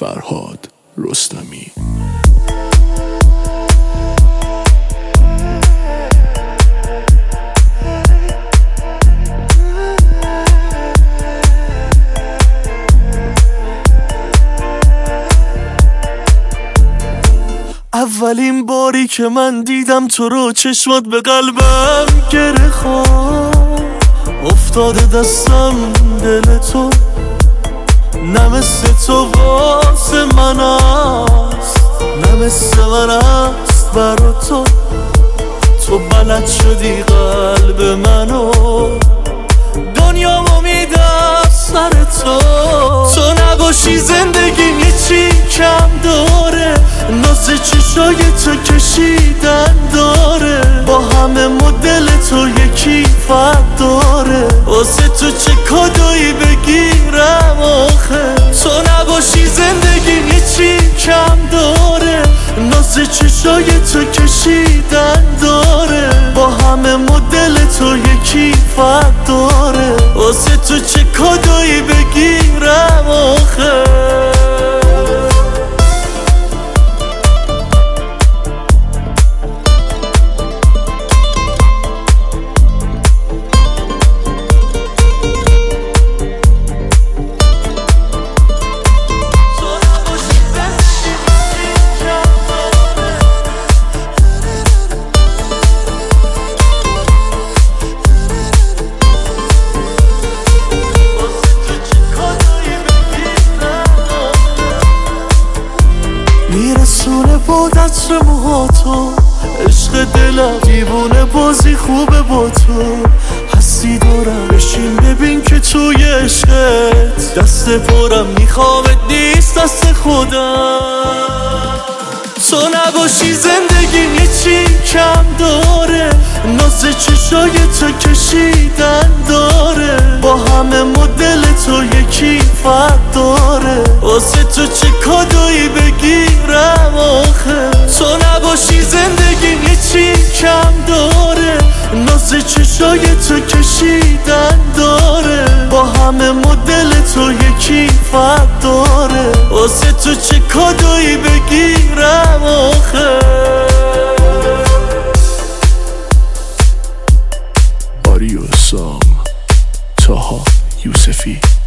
فرهاد رستمی. اولین باری که من دیدم تو رو چشمات به قلبم گره خورد، افتاده دستم دل تو، نه مثل تو واسه من است، نه مثل من است برا تو. تو بلد شدی قلب منو، دنیامو میدم سر تو. تو نباشی زندگیم یه چی کم داره، ناز چشای تو کشیدن داره، با همه مدل تو یکی فرق داره، واسه تو چه کادویی بگیرم آخه. تو نباشی زندگیم یه چی کم داره، ناز چشای تو کشیدن داره، با همه مدل تو یکی فرق داره، واسه تو چه کادویی بگیرم آخه. میرسونه با دست موهاتو، عشق دلم دیوونه بازی خوبه با تو، هستی دارم بشین ببین که توی عشقت دست پرم میخوامت نیست دست خودم. تو نباشی زندگیم یه چی کم داره، ناز چشای تو کشیدن داره، با همه مدل تو یکی فرق داره، واسه تو چه کادویی بگیرم آخه. تو نباشی زندگیم یه چی کم داره، ناز چشای تو کشیدن داره، با همه مدل تو یکی فرق داره، واسه تو چه کادویی بگیرم آخه. آریو سام، طاها یوسفی.